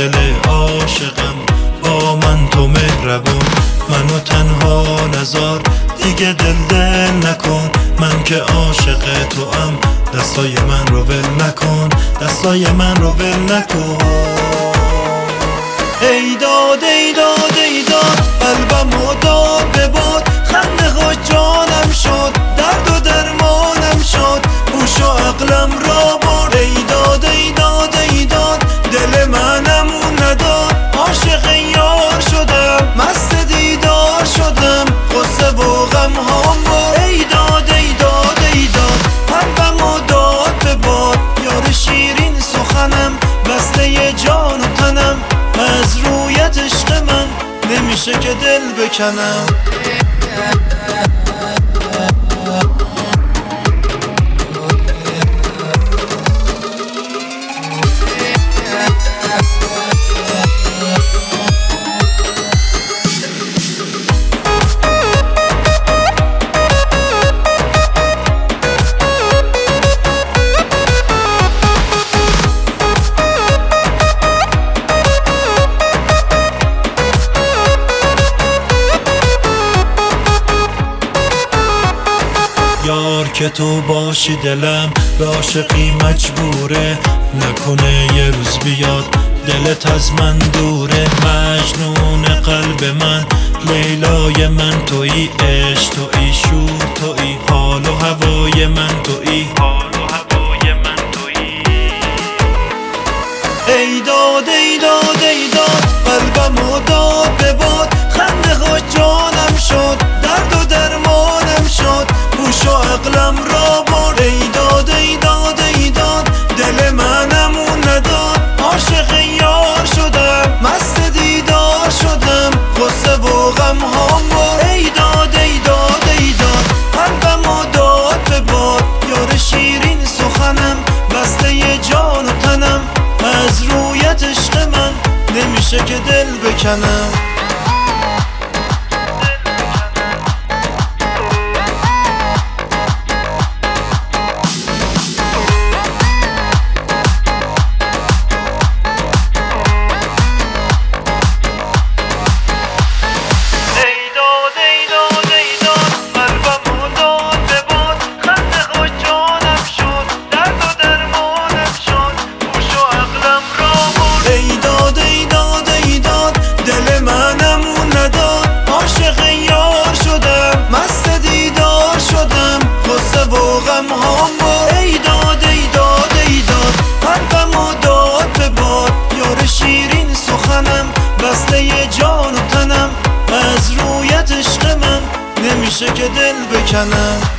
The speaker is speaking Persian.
دل عاشقم، با من تو مهربون، منو تنها نذار، دیگه دل نکن، من که عاشق تو ام، دستای من رو ول نکن، دستای من رو ول نکن. ای داد ای داد ای داد، قلبمو داد به باد، خنده ها جانم شد، درد و درمانم شد، هوش و عقلم را برد. ای داد ای داد ای داد، دل منمو نداد، عاشق یار شدم، مست دیدار شدم، غصه و غم هام برد. ای داد ای داد ای داد، قلبمو داد به باد، یار شیرین سخنم، بسته جان و تنم، از رویت عشق من نمیشه که دل بکنم. یار که تو باشی دلم به عاشقی مجبوره، نکنه یه روز بیاد دلت از من دوره. مجنون قلب من، لیلای من تویی، عشق تویی، شور تویی، حال و هوای من تویی، حال و هوای من تویی. ای داد ای داد ای داد، قلبمو داد به باد، خنده ها جانم شد، درد و درمانم شد، هوش و عقلم را برد. ای داد ای داد ای داد، دل منمو نداد، عاشق یار شدم، مست دیدار شدم، غصه و غم هام برد. ای داد ای داد ای داد، قلبمو داد به باد، یار شیرین سخنم، بسته جان و تنم، از رویت عشق من نمیشه که دل بکنم. ای داد ای داد ای داد، قلبمو داد به باد، یار شیرین سخنم، بسته جان و تنم، از رویت عشق من نمیشه که دل بکنم.